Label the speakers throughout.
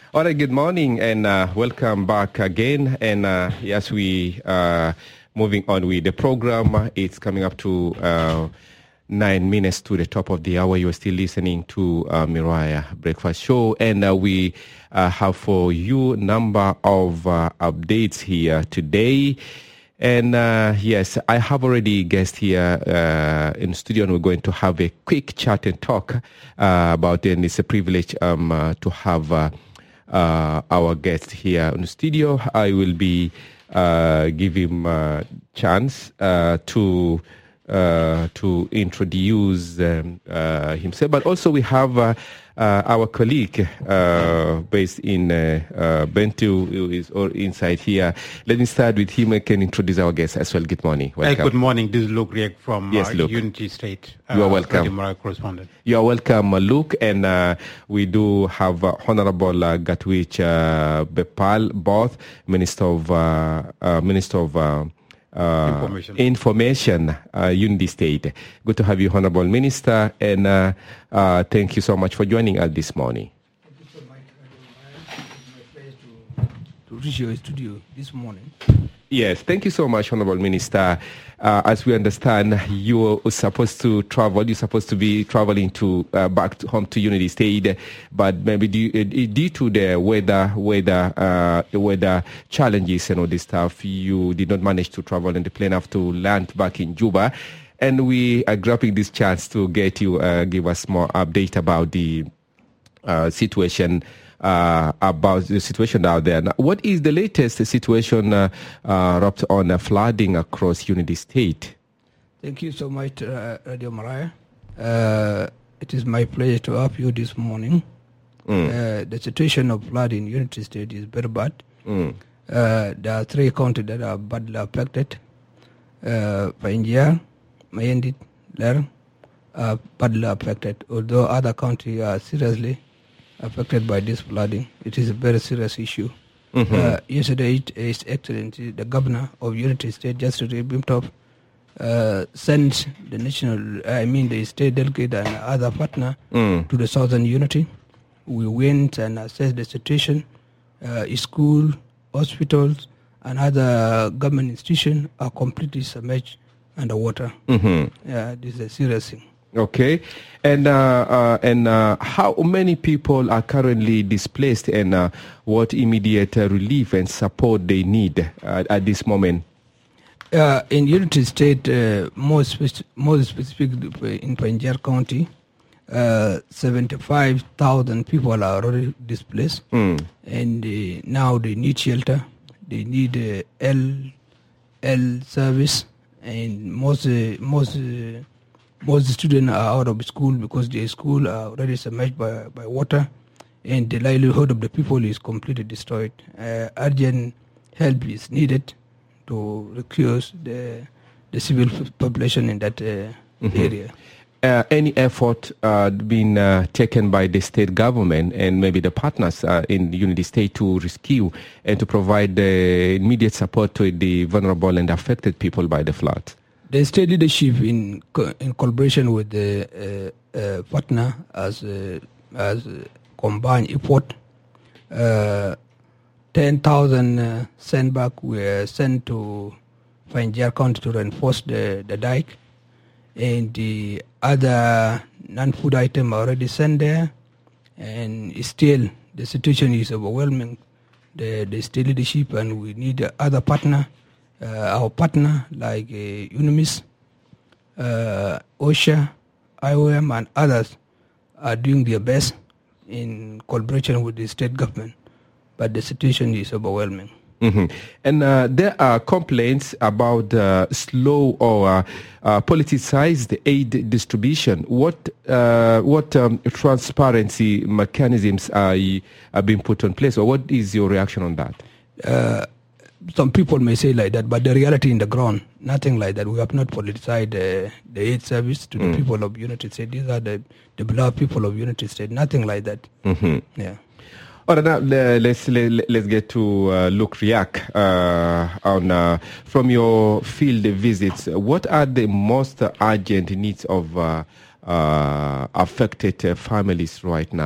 Speaker 1: All right, good morning and welcome back again. And yes, we moving on with the program. It's coming up to 9 minutes to the top of the hour. You're still listening to Miraya Breakfast Show. And we have for you a number of updates here today. And yes, I have already guests here in studio, and we're going to have a quick chat and talk about it. And it's a privilege to have our guest here in the studio. I will be give him a chance to introduce himself. But also we have our colleague based in Bentu, who is inside here. Let me start with him. I can introduce our guest as well. Good morning. Welcome.
Speaker 2: Good morning. This is Luke Riek from
Speaker 1: Luke.
Speaker 2: Unity State.
Speaker 1: You are welcome.
Speaker 2: Correspondent.
Speaker 1: You are welcome, Luke. And we do have Honorable Gatwich Bepal, both Minister of Information, Unity State. Good to have you, Honorable Minister, and thank you so much for joining us this morning.
Speaker 3: Thank you so much. It's my pleasure to reach your studio this morning.
Speaker 1: Yes, thank you so much, Honorable Minister. As we understand, you're supposed to travel. You're supposed to be traveling to back home to Unity State, but maybe due to the weather challenges and all this stuff, you did not manage to travel, and the plane have to land back in Juba. And we are grabbing this chance to get you give us more update about the situation. About the situation out there. Now, what is the latest situation wrapped on flooding across Unity State?
Speaker 3: Thank you so much, Radio Maraya. It is my pleasure to have you this morning. The situation of flood in Unity State is very bad. There are 3 counties that are badly affected. Panjia, Mayendit, Ler are badly affected, although other counties are seriously affected by this flooding. It is a very serious issue. Yesterday, His Excellency, the Governor of Unity State, Justice Bimtop, sent the state delegate and other partner to the Southern Unity. We went and assessed the situation. School, hospitals, and other government institutions are completely submerged underwater. This is a serious thing.
Speaker 1: Okay, and how many people are currently displaced, and what immediate relief and support they need at this moment?
Speaker 3: In Unity State, more specific in Panjir County, 75,000 people are already displaced, and now they need shelter. They need L service, and most students are out of school because their school are already submerged by water, and the livelihood of the people is completely destroyed. Urgent help is needed to rescue the civil population in that area.
Speaker 1: Any effort been taken by the state government and maybe the partners in the Unity State to rescue and to provide the immediate support to the vulnerable and affected people by the flood?
Speaker 3: The state leadership, in collaboration with the partner, as combined effort, 10,000 sandbags were sent to Panjir County to reinforce the dike, and the other non-food items are already sent there, and still the situation is overwhelming. The state leadership, and we need other partner. Our partner like UNIMIS, OSHA, IOM, and others are doing their best in collaboration with the state government, but the situation is overwhelming.
Speaker 1: And there are complaints about slow or politicized aid distribution. What transparency mechanisms are being put in place, or what is your reaction on that?
Speaker 3: Some people may say like that, but the reality in the ground, nothing like that. We have not politicized the aid service to the people of Unity State. These are the beloved people of Unity State. Nothing like that. Yeah.
Speaker 1: All right, now let's get to Luke Riek on from your field visits. What are the most urgent needs of affected families right now?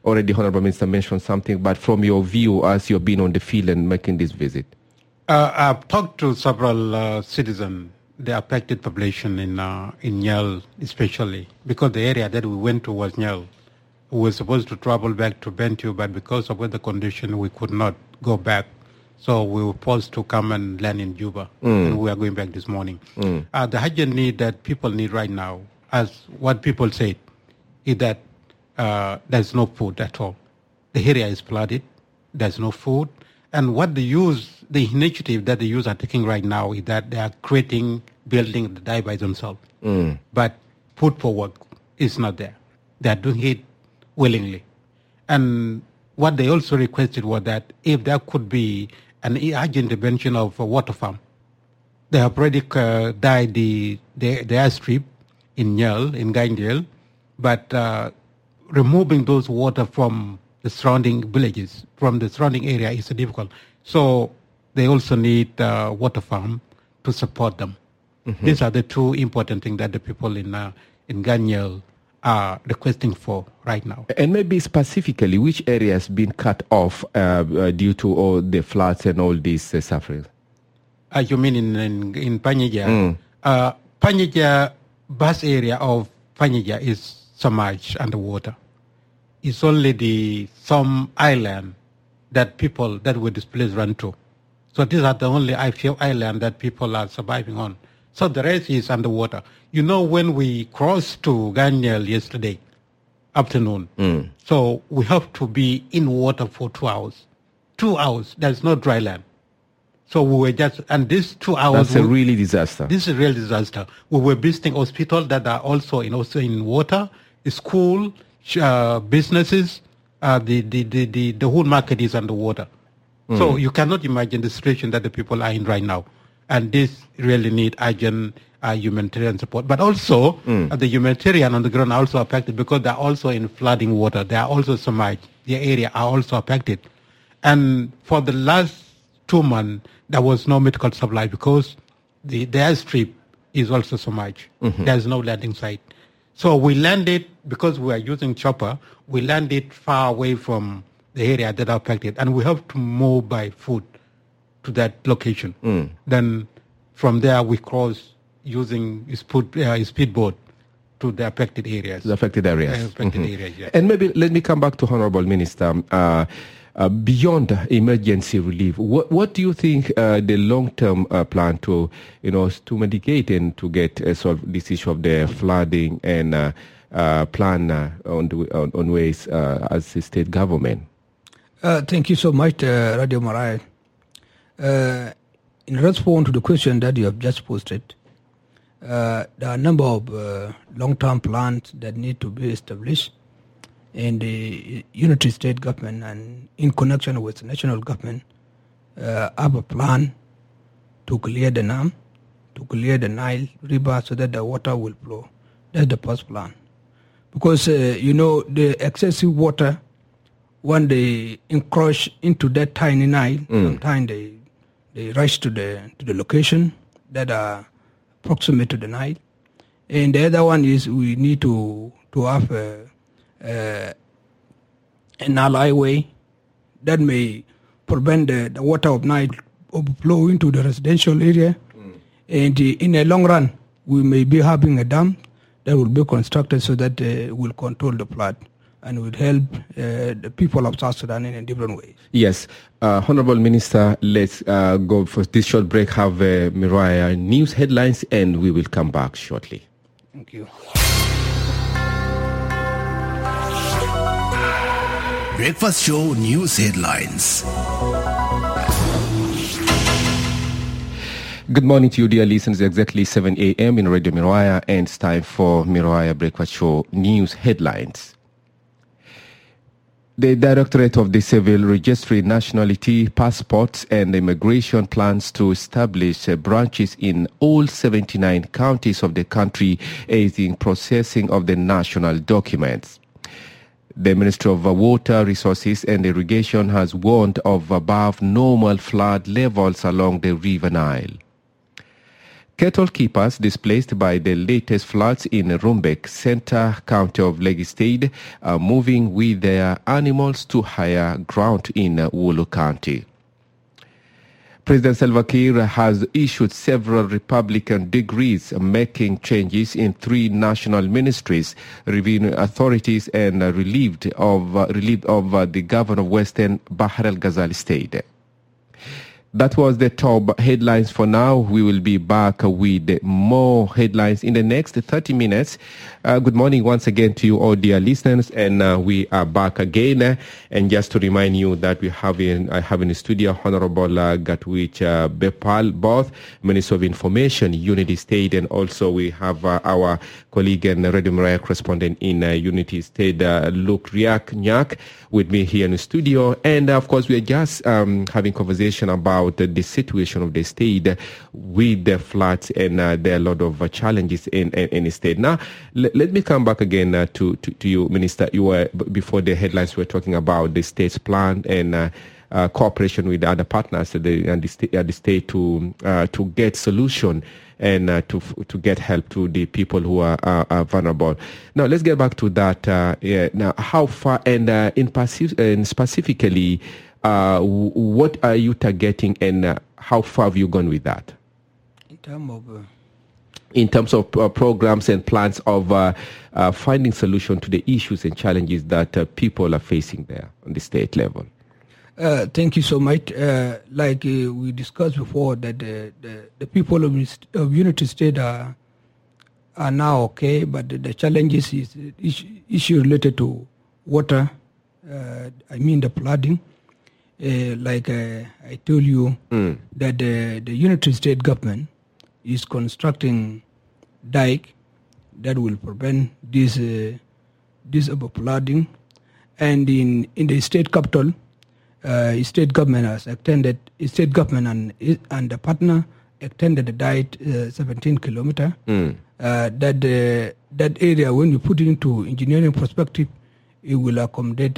Speaker 1: Already Honorable Minister mentioned something, but from your view as you've been on the field and making this visit.
Speaker 2: I've talked to several citizens, the affected population in Nyel especially, because the area that we went to was Nyel. We were supposed to travel back to Bentiu, but because of weather condition, we could not go back. So we were forced to come and land in Juba, and we are going back this morning. The urgent need that people need right now, as what people said, is that there's no food at all. The area is flooded. There's no food. And what the initiative that the youth are taking right now is that they are creating buildings that die by themselves. But food for work is not there. They are doing it willingly. And what they also requested was that if there could be an urgent intervention of a water farm. They have already dyed the airstrip in Nyel, in Gaindel, but removing those water from the surrounding villages, from the surrounding area is difficult. So they also need water farm to support them. These are the two important things that the people in Ganyel are requesting for right now.
Speaker 1: And maybe specifically, which areas been cut off due to all the floods and all these sufferings?
Speaker 2: You mean in Panyaja? Panyaja, bus area of Panyaja is submerged underwater. It's only some island that people that were displaced run to. So these are the only few islands that people are surviving on. So the rest is underwater. You know, when we crossed to Ganyel yesterday afternoon, so we have to be in water for 2 hours. 2 hours, there's no dry land. So we were just, and these 2 hours...
Speaker 1: That's a really disaster.
Speaker 2: This is a real disaster. We were visiting hospitals that are also in water, school, businesses, the whole market is underwater. So you cannot imagine the situation that the people are in right now. And this really need urgent humanitarian support. But also, the humanitarian on the ground are also affected because they're also in flooding water. They are also submerged. The area are also affected. And for the last 2 months, there was no medical supply because the airstrip is also submerged. There's no landing site. So we landed, because we are using chopper, we landed far away from the area that are affected. And we have to move by foot to that location. Then from there we cross using speedboat to the affected areas.
Speaker 1: The affected areas.
Speaker 2: Areas, yes.
Speaker 1: And maybe let me come back to Honorable Minister. Beyond emergency relief, what do you think the long-term plan to mitigate and to get solve this issue of the flooding and plan on ways as a state government?
Speaker 3: Thank you so much, Radio Mariah. In response to the question that you have just posted, there are a number of long-term plans that need to be established, and the unity state government and in connection with the national government have a plan to clear the Nam, to clear the Nile River so that the water will flow. That's the first plan. Because, the excessive water, when they encroach into that tiny Nile, sometimes they rush to the location that are proximate to the Nile. And the other one is we need to have an ally way that may prevent the water of Nile overflow into the residential area. And in the long run, we may be having a dam that will be constructed so that will control the flood and will help the people of South Sudan in a different way.
Speaker 1: Yes. Honorable Minister, let's go for this short break, have Mariah news headlines, and we will come back shortly.
Speaker 3: Thank you.
Speaker 4: Breakfast Show News Headlines.
Speaker 1: Good morning to you, dear listeners. Exactly 7 a.m. in Radio Mariah, and it's time for Mariah Breakfast Show News Headlines. The Directorate of the Civil Registry, Nationality, Passports and Immigration plans to establish branches in all 79 counties of the country, aiding processing of the national documents. The Ministry of Water, Resources and Irrigation has warned of above normal flood levels along the River Nile. Cattle keepers displaced by the latest floods in Rumbek, Center County of Lagos State, are moving with their animals to higher ground in Wulu County. President Salva Kiir has issued several Republican decrees making changes in 3 national ministries, reviewing authorities, and relieved of the governor of Western Bahr el Ghazal State. That was the top headlines for now. We will be back with more headlines in the next 30 minutes. Good morning once again to you all, dear listeners, and we are back again. And just to remind you that I have in the studio Honorable Gatwich Bepal, both Minister of Information, Unity State, and also we have our colleague and Radio Maria correspondent in Unity State, Luke Riak Nyak, with me here in the studio. And of course, we are just having conversation about the situation of the state with the floods, and there are a lot of challenges in the state. Now, let me come back again to you, Minister. You were, before the headlines, we were talking about the state's plan and cooperation with other partners at the state to get solution and to get help to the people who are vulnerable. Now, let's get back to that. Now, how far, and specifically, what are you targeting, and how far have you gone with that? In terms of programs and plans of finding solution to the issues and challenges that people are facing there on the state level.
Speaker 3: Thank you so much. Like we discussed before, that the people of Unity State are now okay, but the challenges is issue related to water. The flooding. Like I told you, that the Unity State government is constructing dike that will prevent this flooding, and in the state capital, state government has extended. State government and the partner extended the dike 17 kilometer. That area, when you put it into engineering perspective, it will accommodate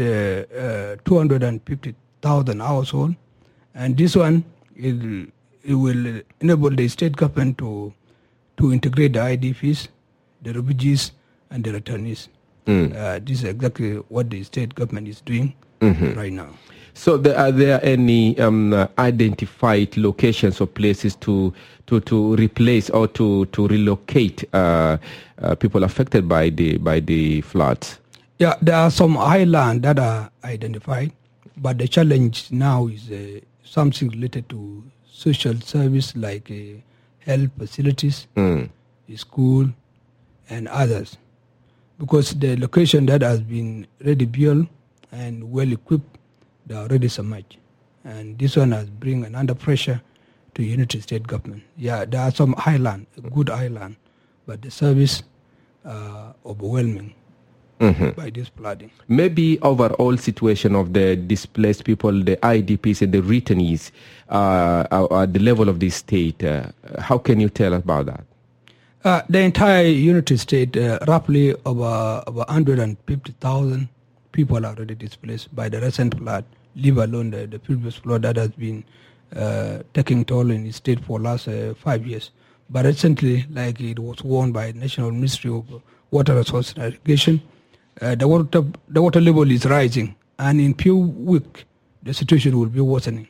Speaker 3: 250,000 households, and this one it will enable the state government to integrate the IDPs, the refugees, and the returnees. This is exactly what the state government is doing right now.
Speaker 1: So, are there any identified locations or places to replace or to relocate people affected by the floods?
Speaker 3: Yeah, there are some highlands that are identified, but the challenge now is something related to social service, like health facilities, school, and others. Because the location that has been ready built and well equipped, they are already submerged. And this one has bring another pressure to Unity State government. Yeah, there are some island, good island, but the service overwhelming by this flooding.
Speaker 1: Maybe overall situation of the displaced people, the IDPs and the returnees at the level of the state. How can you tell us about that?
Speaker 3: The entire Unity State, roughly over 150,000 people are already displaced by the recent flood, leave alone the previous flood that has been taking toll in the state for the last 5 years. But recently, like it was warned by the National Ministry of Water Resources and Irrigation, the water level is rising, and in few weeks, the situation will be worsening.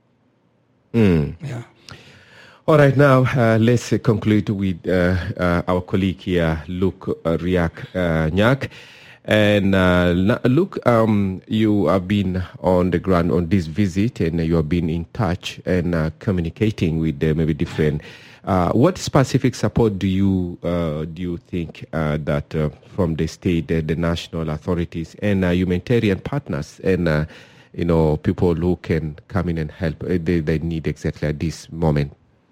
Speaker 3: Yeah.
Speaker 1: All right, now let's conclude with our colleague here, Luke Riak Nyak. And Luke, you have been on the ground on this visit, and you have been in touch and communicating with maybe different. What specific support do you think that from the state, the national authorities, and humanitarian partners, and people who can come in and help they need exactly at this moment?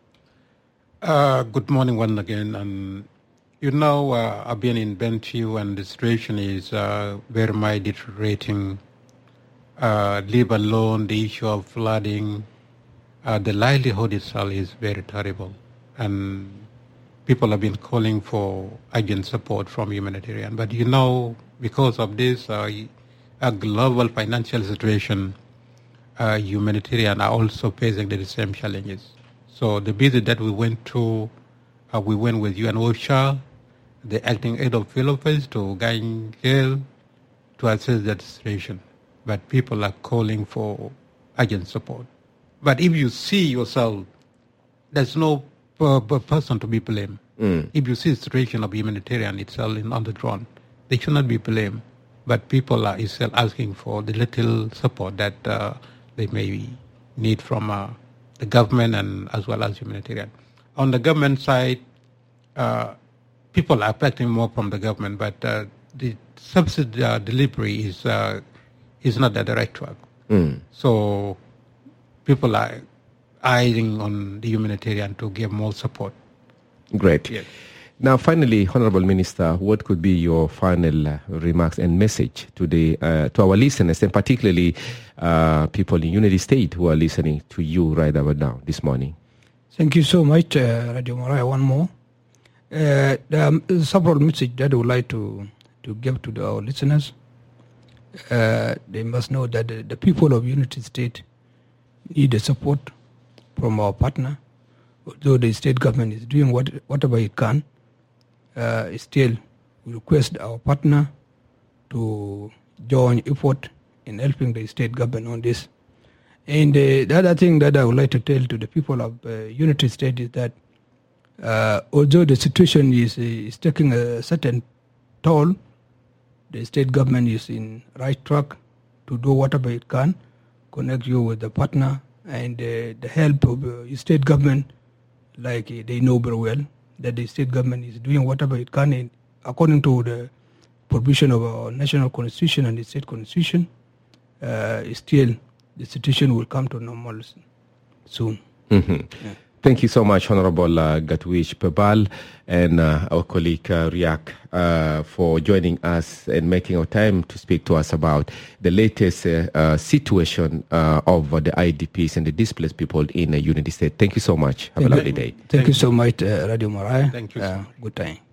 Speaker 2: Good morning once again. And I've been in Bentiu, and the situation is very much deteriorating. Leave alone the issue of flooding. The livelihood itself is very terrible. And people have been calling for urgent support from humanitarian. But because of this a global financial situation, humanitarian are also facing the same challenges. So the visit that we went to We went with UN OCHA, the acting head of field office, to Gany Hill to assess the situation. But people are calling for urgent support. But if you see yourself, there's no person to be blamed. If you see the situation of humanitarian itself on the ground, they should not be blamed. But people are still asking for the little support that they may need from the government and as well as humanitarian. On the government side, people are expecting more from the government, but the subsidy delivery is not at the right track. So people are eyeing on the humanitarian to give more support.
Speaker 1: Great.
Speaker 2: Yes.
Speaker 1: Now, finally, Honorable Minister, what could be your final remarks and message to to our listeners, and particularly people in Unity State who are listening to you right about now this morning?
Speaker 3: Thank you so much, Radio Mariah. One more. There are several messages that I would like to give to our listeners. They must know that the people of Unity State need the support from our partner. Although the state government is doing whatever it can, still we request our partner to join effort in helping the state government on this. And the other thing that I would like to tell to the people of Unity State is that although the situation is taking a certain toll, the state government is in right track to do whatever it can, connect you with the partner, and the help of state government, like they know very well that the state government is doing whatever it can in, according to the provision of our national constitution and the state constitution. Still, the situation will come to normal soon.
Speaker 1: Yeah. Thank you so much, Honorable Gatwish Pebal and our colleague Riak for joining us and making our time to speak to us about the latest situation of the IDPs and the displaced people in Unity State. Thank you so much. Have a lovely day.
Speaker 3: Thank you so much, Radio Mariah.
Speaker 2: Thank you so much.
Speaker 3: Good time.